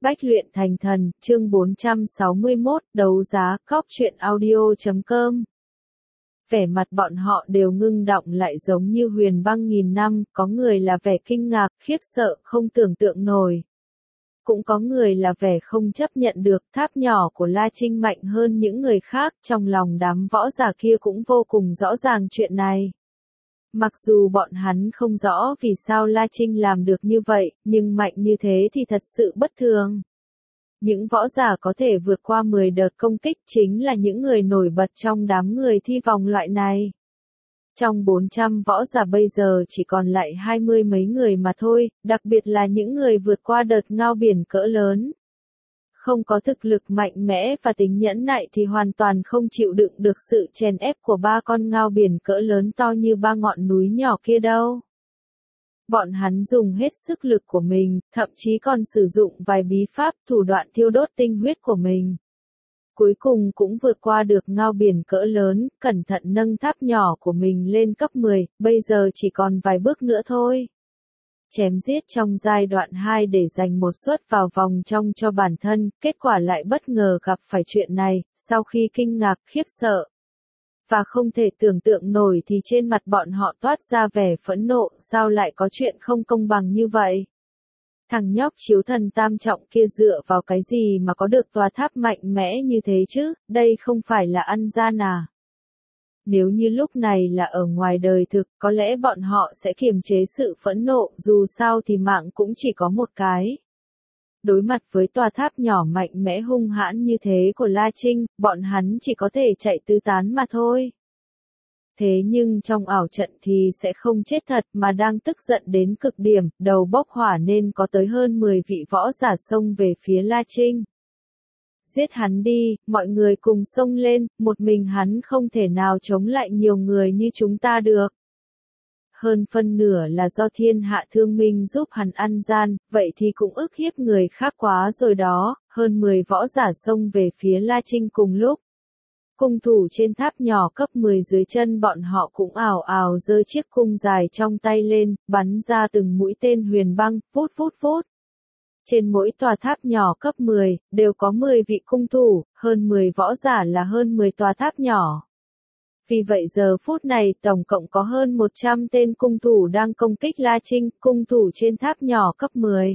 Bách luyện thành thần, chương 461, đấu giá, cóc truyện audio.com. Vẻ mặt bọn họ đều ngưng đọng lại giống như huyền băng nghìn năm, có người là vẻ kinh ngạc, khiếp sợ, không tưởng tượng nổi. Cũng có người là vẻ không chấp nhận được, tháp nhỏ của La Trinh mạnh hơn những người khác, trong lòng đám võ giả kia cũng vô cùng rõ ràng chuyện này. Mặc dù bọn hắn không rõ vì sao La Trinh làm được như vậy, nhưng mạnh như thế thì thật sự bất thường. Những võ giả có thể vượt qua 10 đợt công kích chính là những người nổi bật trong đám người thi vòng loại này. Trong 400 võ giả bây giờ chỉ còn lại 20 mấy người mà thôi, đặc biệt là những người vượt qua đợt ngao biển cỡ lớn. Không có thực lực mạnh mẽ và tính nhẫn nại thì hoàn toàn không chịu đựng được sự chèn ép của ba con ngao biển cỡ lớn to như ba ngọn núi nhỏ kia đâu. Bọn hắn dùng hết sức lực của mình, thậm chí còn sử dụng vài bí pháp, thủ đoạn thiêu đốt tinh huyết của mình. Cuối cùng cũng vượt qua được ngao biển cỡ lớn, cẩn thận nâng tháp nhỏ của mình lên cấp 10, bây giờ chỉ còn vài bước nữa thôi. Chém giết trong giai đoạn 2 để giành một suất vào vòng trong cho bản thân, kết quả lại bất ngờ gặp phải chuyện này, sau khi kinh ngạc, khiếp sợ và không thể tưởng tượng nổi thì trên mặt bọn họ toát ra vẻ phẫn nộ, sao lại có chuyện không công bằng như vậy? Thằng nhóc chiếu thần tam trọng kia dựa vào cái gì mà có được tòa tháp mạnh mẽ như thế chứ, đây không phải là ăn gian à? Nếu như lúc này là ở ngoài đời thực, có lẽ bọn họ sẽ kiềm chế sự phẫn nộ, dù sao thì mạng cũng chỉ có một cái. Đối mặt với tòa tháp nhỏ mạnh mẽ hung hãn như thế của La Trinh, bọn hắn chỉ có thể chạy tứ tán mà thôi. Thế nhưng trong ảo trận thì sẽ không chết thật mà đang tức giận đến cực điểm, đầu bốc hỏa nên có tới hơn 10 vị võ giả xông về phía La Trinh. Giết hắn đi, mọi người cùng xông lên, một mình hắn không thể nào chống lại nhiều người như chúng ta được. Hơn phân nửa là do thiên hạ thương minh giúp hắn ăn gian, vậy thì cũng ức hiếp người khác quá rồi đó, hơn 10 võ giả xông về phía La Trinh cùng lúc. Cung thủ trên tháp nhỏ cấp 10 dưới chân bọn họ cũng ào ào giơ chiếc cung dài trong tay lên, bắn ra từng mũi tên huyền băng, phút phút phút. Trên mỗi tòa tháp nhỏ cấp 10, đều có 10 vị cung thủ, hơn 10 võ giả là hơn 10 tòa tháp nhỏ. Vì vậy giờ phút này tổng cộng có hơn 100 tên cung thủ đang công kích La Trinh, cung thủ trên tháp nhỏ cấp 10.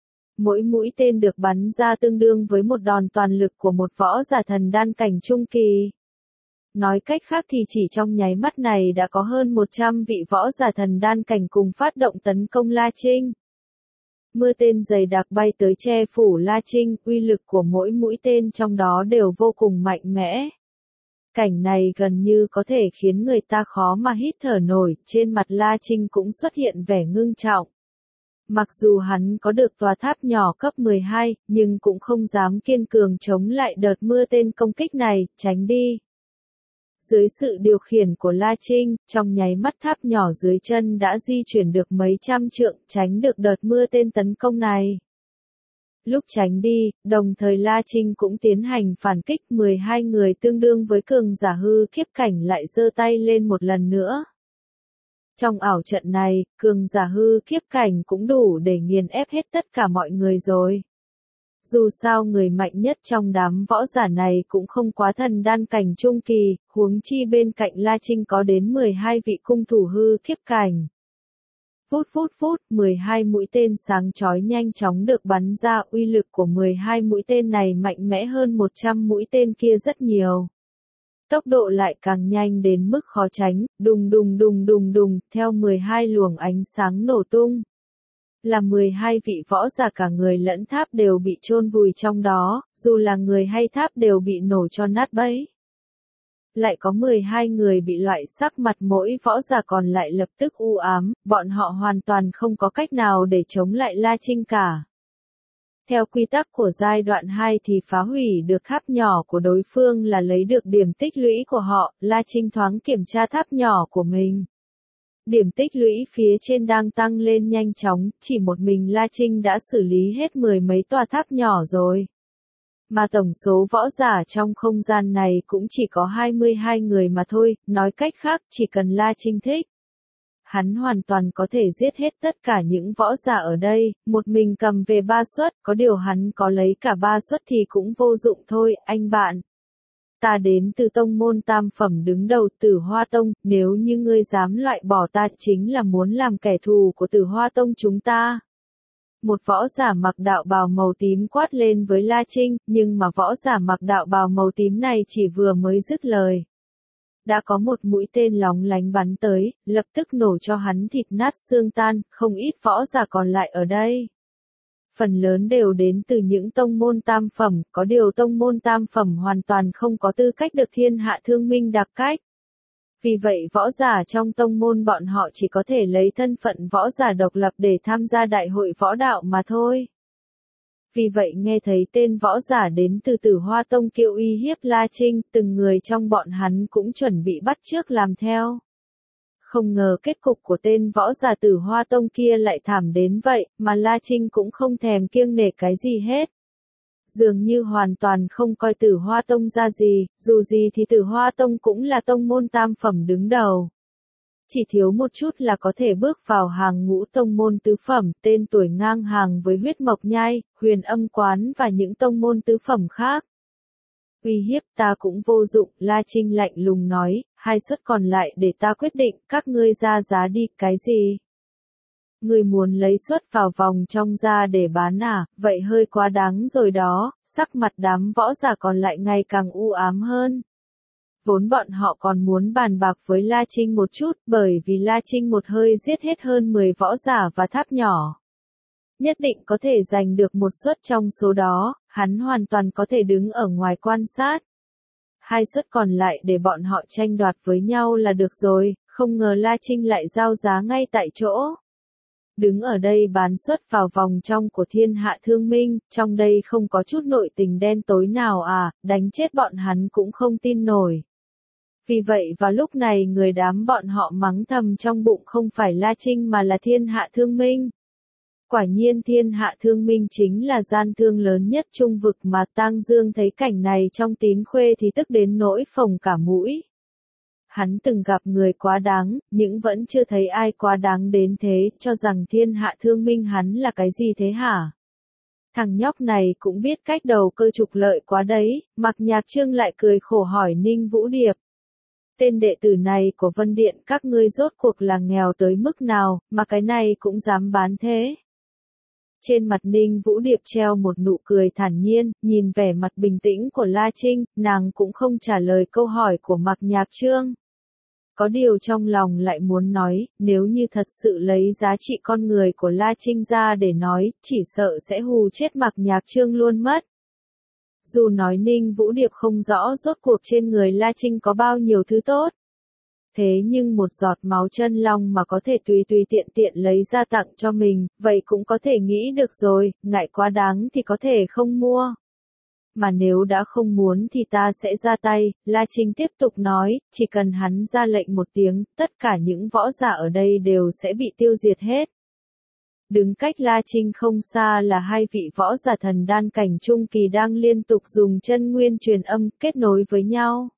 Mỗi mũi tên được bắn ra tương đương với một đòn toàn lực của một võ giả thần đan cảnh trung kỳ. Nói cách khác thì chỉ trong nháy mắt này đã có hơn 100 vị võ giả thần đan cảnh cùng phát động tấn công La Trinh. Mưa tên dày đặc bay tới che phủ La Trinh, uy lực của mỗi mũi tên trong đó đều vô cùng mạnh mẽ. Cảnh này gần như có thể khiến người ta khó mà hít thở nổi, trên mặt La Trinh cũng xuất hiện vẻ ngưng trọng. Mặc dù hắn có được tòa tháp nhỏ cấp 12, nhưng cũng không dám kiên cường chống lại đợt mưa tên công kích này, tránh đi. Dưới sự điều khiển của La Trinh, trong nháy mắt tháp nhỏ dưới chân đã di chuyển được mấy trăm trượng, tránh được đợt mưa tên tấn công này. Lúc tránh đi, đồng thời La Trinh cũng tiến hành phản kích, 12 người tương đương với cường giả hư kiếp cảnh lại giơ tay lên một lần nữa. Trong ảo trận này, cường giả hư kiếp cảnh cũng đủ để nghiền ép hết tất cả mọi người rồi. Dù sao người mạnh nhất trong đám võ giả này cũng không quá thần đan cảnh trung kỳ, huống chi bên cạnh La Trinh có đến 12 vị cung thủ hư kiếp cảnh. Phút phút phút, 12 mũi tên sáng chói nhanh chóng được bắn ra, uy lực của 12 mũi tên này mạnh mẽ hơn 100 mũi tên kia rất nhiều. Tốc độ lại càng nhanh đến mức khó tránh, đùng đùng đùng đùng đùng, theo 12 luồng ánh sáng nổ tung. Là 12 vị võ giả cả người lẫn tháp đều bị chôn vùi trong đó, dù là người hay tháp đều bị nổ cho nát bấy. Lại có 12 người bị loại sắc mặt, mỗi võ giả còn lại lập tức u ám, bọn họ hoàn toàn không có cách nào để chống lại La Trinh cả. Theo quy tắc của giai đoạn 2 thì phá hủy được tháp nhỏ của đối phương là lấy được điểm tích lũy của họ, La Trinh thoáng kiểm tra tháp nhỏ của mình. Điểm tích lũy phía trên đang tăng lên nhanh chóng, chỉ một mình La Trinh đã xử lý hết 10 mấy tòa tháp nhỏ rồi. Mà tổng số võ giả trong không gian này cũng chỉ có 22 người mà thôi, nói cách khác chỉ cần La Trinh thích. hắn hoàn toàn có thể giết hết tất cả những võ giả ở đây, một mình cầm về 3 suất, có điều hắn có lấy cả 3 suất thì cũng vô dụng thôi, anh bạn. Ta đến từ tông môn tam phẩm đứng đầu Tử Hoa Tông, nếu như ngươi dám loại bỏ ta chính là muốn làm kẻ thù của Tử Hoa Tông chúng ta. Một võ giả mặc đạo bào màu tím quát lên với La Trinh, nhưng mà võ giả mặc đạo bào màu tím này chỉ vừa mới dứt lời. Đã có một mũi tên lóng lánh bắn tới, lập tức nổ cho hắn thịt nát xương tan, không ít võ giả còn lại ở đây. Phần lớn đều đến từ những tông môn tam phẩm, có điều tông môn tam phẩm hoàn toàn không có tư cách được thiên hạ thương minh đặc cách. Vì vậy võ giả trong tông môn bọn họ chỉ có thể lấy thân phận võ giả độc lập để tham gia đại hội võ đạo mà thôi. Vì vậy nghe thấy tên võ giả đến từ Tử Hoa Tông kêu uy hiếp La Trinh, từng người trong bọn hắn cũng chuẩn bị bắt chước làm theo. Không ngờ kết cục của tên võ giả Tử Hoa Tông kia lại thảm đến vậy, mà La Trinh cũng không thèm kiêng nể cái gì hết. Dường như hoàn toàn không coi Tử Hoa Tông ra gì, dù gì thì Tử Hoa Tông cũng là tông môn tam phẩm đứng đầu. Chỉ thiếu một chút là có thể bước vào hàng ngũ tông môn tứ phẩm, tên tuổi ngang hàng với Huyết Mộc Nhai, Huyền Âm Quán và những tông môn tứ phẩm khác. Uy hiếp ta cũng vô dụng, La Trinh lạnh lùng nói, 2 suất còn lại để ta quyết định, các ngươi ra giá đi, cái gì? Ngươi muốn lấy suất vào vòng trong ra để bán à, vậy hơi quá đáng rồi đó, sắc mặt đám võ giả còn lại ngày càng u ám hơn. Vốn bọn họ còn muốn bàn bạc với La Trinh một chút, bởi vì La Trinh một hơi giết hết hơn 10 võ giả và tháp nhỏ. Nhất định có thể giành được một suất trong số đó, hắn hoàn toàn có thể đứng ở ngoài quan sát. 2 suất còn lại để bọn họ tranh đoạt với nhau là được rồi, không ngờ La Trinh lại giao giá ngay tại chỗ. Đứng ở đây bán suất vào vòng trong của thiên hạ thương minh, trong đây không có chút nội tình đen tối nào à, đánh chết bọn hắn cũng không tin nổi. Vì vậy vào lúc này người đám bọn họ mắng thầm trong bụng không phải La Trinh mà là thiên hạ thương minh. Quả nhiên thiên hạ thương minh chính là gian thương lớn nhất trung vực mà Tang Dương thấy cảnh này trong Tín Khuê thì tức đến nỗi phồng cả mũi. Hắn từng gặp người quá đáng, nhưng vẫn chưa thấy ai quá đáng đến thế, cho rằng thiên hạ thương minh hắn là cái gì thế hả? Thằng nhóc này cũng biết cách đầu cơ trục lợi quá đấy, Mạc Nhạc Trương lại cười khổ hỏi Ninh Vũ Điệp. Tên đệ tử này của Vân Điện các ngươi rốt cuộc là nghèo tới mức nào, mà cái này cũng dám bán thế? Trên mặt Ninh Vũ Điệp treo một nụ cười thản nhiên, nhìn vẻ mặt bình tĩnh của La Trinh, nàng cũng không trả lời câu hỏi của Mạc Nhạc Trương. Có điều trong lòng lại muốn nói, nếu như thật sự lấy giá trị con người của La Trinh ra để nói, chỉ sợ sẽ hù chết Mạc Nhạc Trương luôn mất. Dù nói Ninh Vũ Điệp không rõ rốt cuộc trên người La Trinh có bao nhiêu thứ tốt. Thế nhưng một giọt máu chân long mà có thể tùy tiện tiện lấy ra tặng cho mình, vậy cũng có thể nghĩ được rồi, ngại quá đáng thì có thể không mua. Mà nếu đã không muốn thì ta sẽ ra tay, La Trinh tiếp tục nói, chỉ cần hắn ra lệnh một tiếng, tất cả những võ giả ở đây đều sẽ bị tiêu diệt hết. Đứng cách La Trinh không xa là 2 vị võ giả thần đan cảnh trung kỳ đang liên tục dùng chân nguyên truyền âm kết nối với nhau.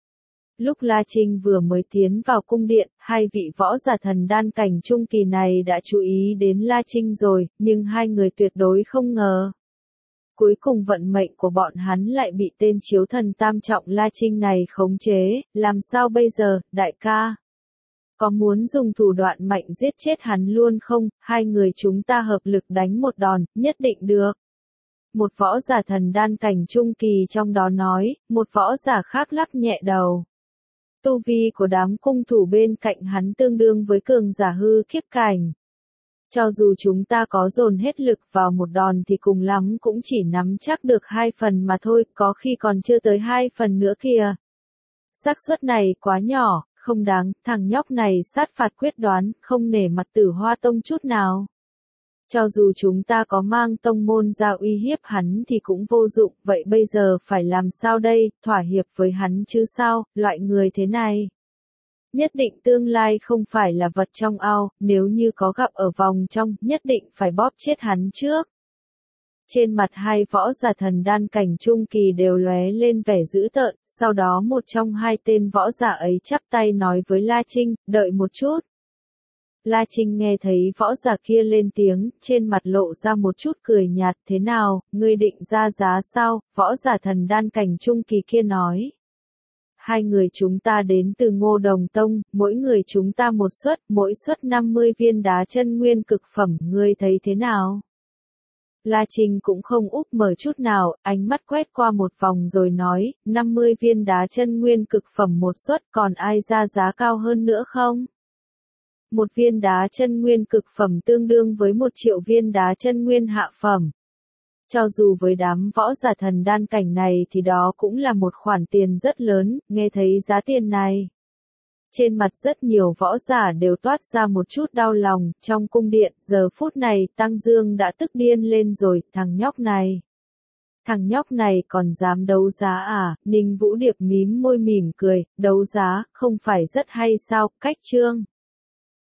Lúc La Trinh vừa mới tiến vào cung điện, 2 vị võ giả thần đan cảnh trung kỳ này đã chú ý đến La Trinh rồi, nhưng 2 người tuyệt đối không ngờ. Cuối cùng vận mệnh của bọn hắn lại bị tên chiếu thần tam trọng La Trinh này khống chế, làm sao bây giờ, đại ca? Có muốn dùng thủ đoạn mạnh giết chết hắn luôn không? 2 người chúng ta hợp lực đánh một đòn, nhất định được. Một võ giả thần đan cảnh trung kỳ trong đó nói, một võ giả khác lắc nhẹ đầu. Tu vi của đám cung thủ bên cạnh hắn tương đương với cường giả hư kiếp cảnh. Cho dù chúng ta có dồn hết lực vào một đòn thì cùng lắm cũng chỉ nắm chắc được 2 phần mà thôi, có khi còn chưa tới 2 phần nữa kìa. Xác suất này quá nhỏ, không đáng, thằng nhóc này sát phạt quyết đoán, không nể mặt Tử Hoa Tông chút nào. Cho dù chúng ta có mang tông môn ra uy hiếp hắn thì cũng vô dụng, vậy bây giờ phải làm sao đây, thỏa hiệp với hắn chứ sao, loại người thế này. Nhất định tương lai không phải là vật trong ao, nếu như có gặp ở vòng trong, nhất định phải bóp chết hắn trước. Trên mặt 2 võ giả thần đan cảnh trung kỳ đều lóe lên vẻ dữ tợn, sau đó một trong 2 tên võ giả ấy chắp tay nói với La Trinh, đợi một chút. La Trinh nghe thấy võ giả kia lên tiếng, trên mặt lộ ra một chút cười nhạt, thế nào, ngươi định ra giá sao, võ giả thần đan cảnh trung kỳ kia nói. Hai người chúng ta đến từ Ngô Đồng Tông, mỗi người chúng ta một suất, mỗi suất 50 viên đá chân nguyên cực phẩm, ngươi thấy thế nào? La Trinh cũng không úp mở chút nào, ánh mắt quét qua một vòng rồi nói, 50 viên đá chân nguyên cực phẩm một suất, còn ai ra giá cao hơn nữa không? Một viên đá chân nguyên cực phẩm tương đương với 1 triệu viên đá chân nguyên hạ phẩm. Cho dù với đám võ giả thần đan cảnh này thì đó cũng là một khoản tiền rất lớn, nghe thấy giá tiền này. Trên mặt rất nhiều võ giả đều toát ra một chút đau lòng, trong cung điện, giờ phút này, Tăng Dương đã tức điên lên rồi, thằng nhóc này. Thằng nhóc này còn dám đấu giá à, Ninh Vũ Điệp mím môi mỉm cười, đấu giá, không phải rất hay sao, cách chương.